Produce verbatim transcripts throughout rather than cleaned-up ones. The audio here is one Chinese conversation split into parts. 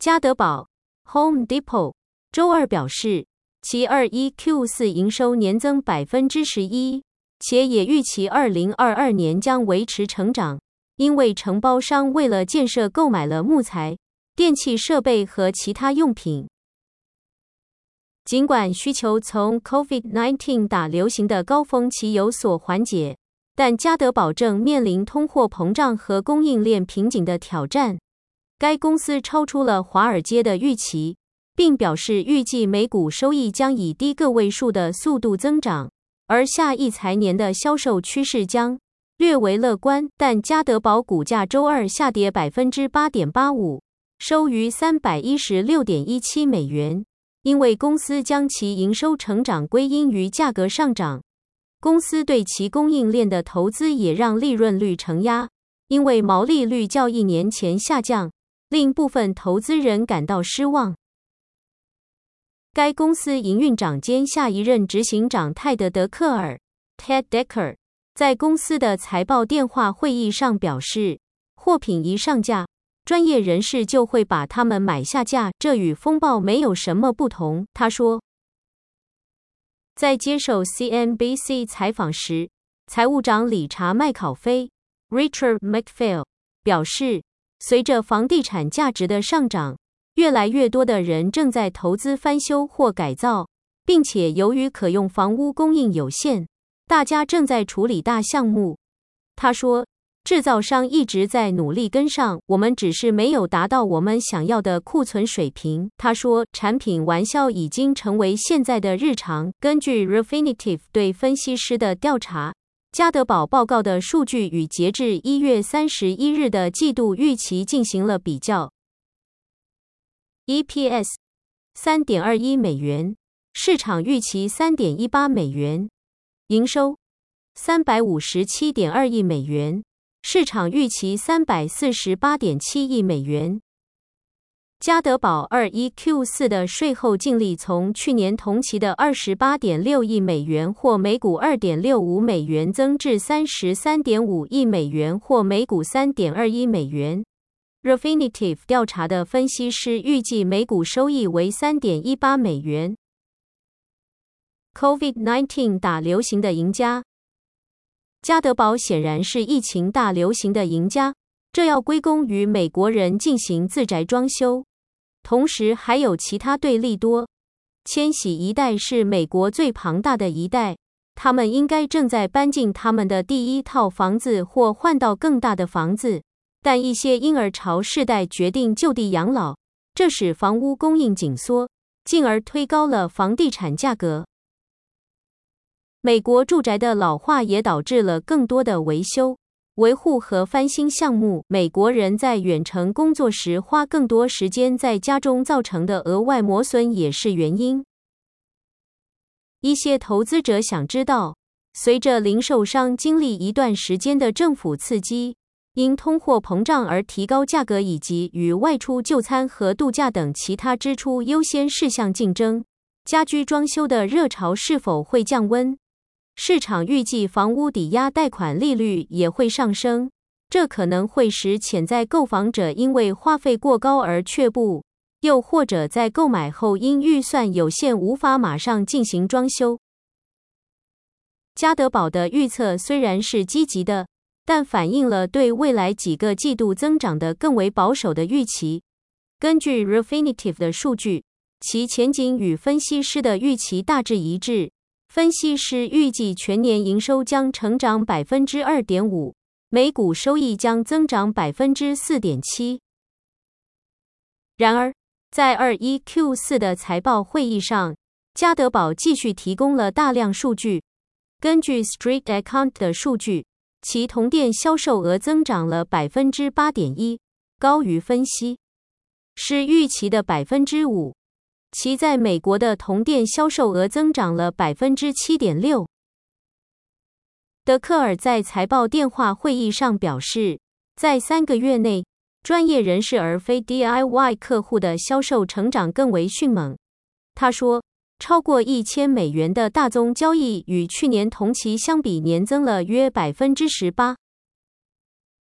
家得宝 Home Depot 周二表示，其二一 Q 四 营收年增 百分之十一， 且也预期二零二二年将维持成长，因为承包商为了建设购买了木材、电气设备和其他用品。尽管需求从 COVID 十九 大流行的高峰期有所缓解，但家得宝正面临通货膨胀和供应链瓶颈的挑战。该公司超出了华尔街的预期，并表示预计每股收益将以低个位数的速度增长，而下一财年的销售趋势将略为乐观。但家得宝股价周二下跌 百分之八点八五， 收于 三百一十六点一七美元，因为公司将其营收成长归因于价格上涨。公司对其供应链的投资也让利润率承压，因为毛利率较一年前下降，令部分投资人感到失望。该公司营运长兼下一任执行长泰德·德克尔 （Ted Decker） 在公司的财报电话会议上表示，货品一上架，专业人士就会把它们买下架，这与风暴没有什么不同。他说，在接受 C N B C 采访时，财务长理查·麦考菲 （Richard McPhail） 表示，随着房地产价值的上涨，越来越多的人正在投资翻修或改造，并且由于可用房屋供应有限，大家正在处理大项目。他说，制造商一直在努力跟上，我们只是没有达到我们想要的库存水平。他说，产品完销已经成为现在的日常。根据 Refinitiv 对分析师的调查，家得宝报告的数据与截至一月三十一日的季度预期进行了比较。E P S 三点二一美元，市场预期 三点一八美元。营收 三百五十七点二亿美元，市场预期 三百四十八点七亿美元。家得宝二一 Q 四 的税后净利从去年同期的 二十八点六亿美元或每股 二点六五美元增至 三十三点五亿美元或每股 三点二一美元。Refinitiv 调查的分析师预计每股收益为 三点一八美元。COVID 十九 大流行的赢家，家得宝显然是疫情大流行的赢家，这要归功于美国人进行自宅装修。同时还有其他对利多。千禧一代是美国最庞大的一代，他们应该正在搬进他们的第一套房子或换到更大的房子。但一些婴儿潮世代决定就地养老，这使房屋供应紧缩，进而推高了房地产价格。美国住宅的老化也导致了更多的维修、维护和翻新项目。美国人在远程工作时花更多时间在家中造成的额外磨损也是原因。一些投资者想知道，随着零售商经历一段时间的政府刺激，因通货膨胀而提高价格以及与外出就餐和度假等其他支出优先事项竞争，家居装修的热潮是否会降温？市场预计房屋抵押贷款利率也会上升，这可能会使潜在购房者因为花费过高而却步，又或者在购买后因预算有限无法马上进行装修。家得宝的预测虽然是积极的，但反映了对未来几个季度增长的更为保守的预期。根据 Refinitiv 的数据，其前景与分析师的预期大致一致。分析师预计全年营收将成长 百分之二点五， 每股收益将增长 百分之四点七。然而，在二一 Q 四 的财报会议上，家得宝继续提供了大量数据。根据 Street Account 的数据，其同店销售额增长了 百分之八点一， 高于分析师预期的 百分之五。其在美国的同店销售额增长了 百分之七点六。德克尔在财报电话会议上表示，在三个月内，专业人士而非 D I Y 客户的销售成长更为迅猛。他说，超过一千美元的大宗交易与去年同期相比年增了约 百分之十八。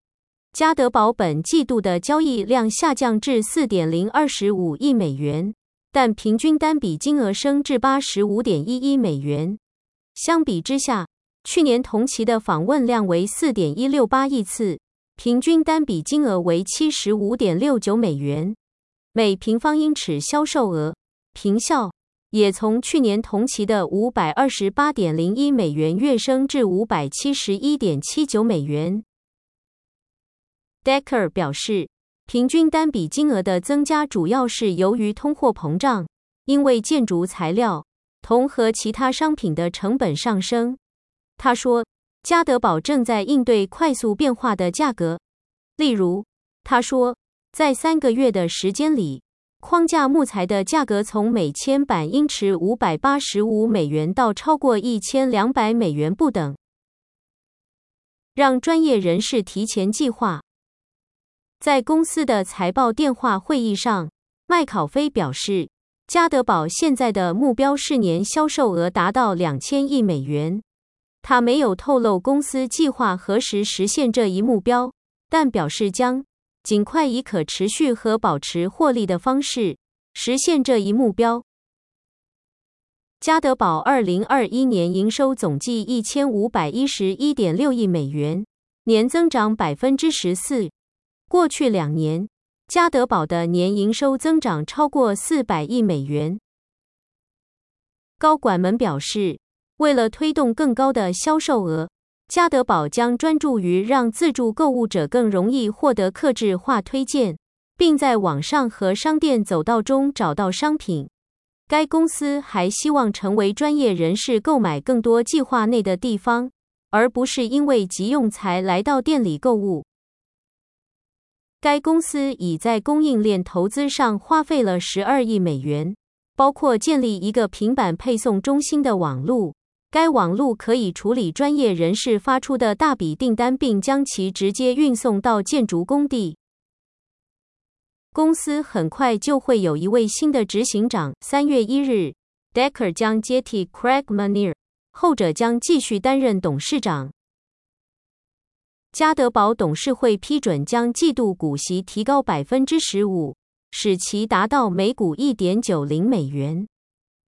家得宝本季度的交易量下降至 四点零二五亿美元，但平均单笔金额升至 八十五点一一美元。相比之下，去年同期的访问量为 四点一六八亿次，平均单笔金额为 七十五点六九美元。每平方英尺销售额平效也从去年同期的 五百二十八点零一美元跃升至 五百七十一点七九美元。Decker 表示，平均单笔金额的增加主要是由于通货膨胀，因为建筑材料、铜和其他商品的成本上升。他说，家得宝正在应对快速变化的价格。例如，他说，在三个月的时间里，框架木材的价格从每千板英尺五百八十五美元到超过一千两百美元不等。让专业人士提前计划。在公司的财报电话会议上，麦考菲表示，家得宝现在的目标是年销售额达到两千亿美元。他没有透露公司计划何时实现这一目标，但表示将尽快以可持续和保持获利的方式实现这一目标。家得宝二零二一年营收总计 一千五百一十一点六亿美元，年增长 百分之十四。过去两年，家得宝的年营收增长超过四百亿美元。高管们表示，为了推动更高的销售额，家得宝将专注于让自助购物者更容易获得客制化推荐，并在网上和商店走道中找到商品。该公司还希望成为专业人士购买更多计划内的地方，而不是因为急用才来到店里购物。该公司已在供应链投资上花费了十二亿美元，包括建立一个平板配送中心的网路。该网路可以处理专业人士发出的大笔订单，并将其直接运送到建筑工地。公司很快就会有一位新的执行长。三月一日 ，Decker 将接替 Craig Menear， 后者将继续担任董事长。家得宝董事会批准将季度股息提高 百分之十五， 使其达到每股 一点九零美元。